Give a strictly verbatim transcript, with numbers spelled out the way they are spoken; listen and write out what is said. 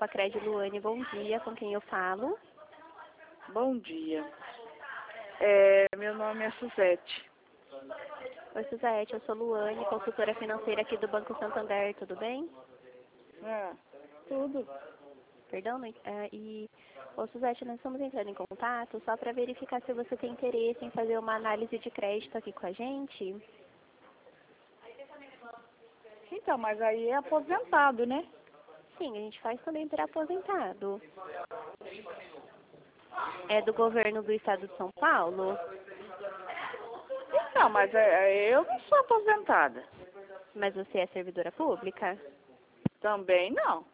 Facred Luane, bom dia, com quem eu falo? Bom dia. É, meu nome é Suzete. Oi, Suzete, eu sou Luane, consultora financeira aqui do Banco Santander, tudo bem? Ah, tudo. Perdão, não, é, e... Ô, Suzete, nós estamos entrando em contato só para verificar se você tem interesse em fazer uma análise de crédito aqui com a gente. Então, mas aí é aposentado, né? Sim, a gente faz também para aposentado. É do governo do estado de São Paulo? Então, mas é, é, eu não sou aposentada. Mas você é servidora pública? Também não.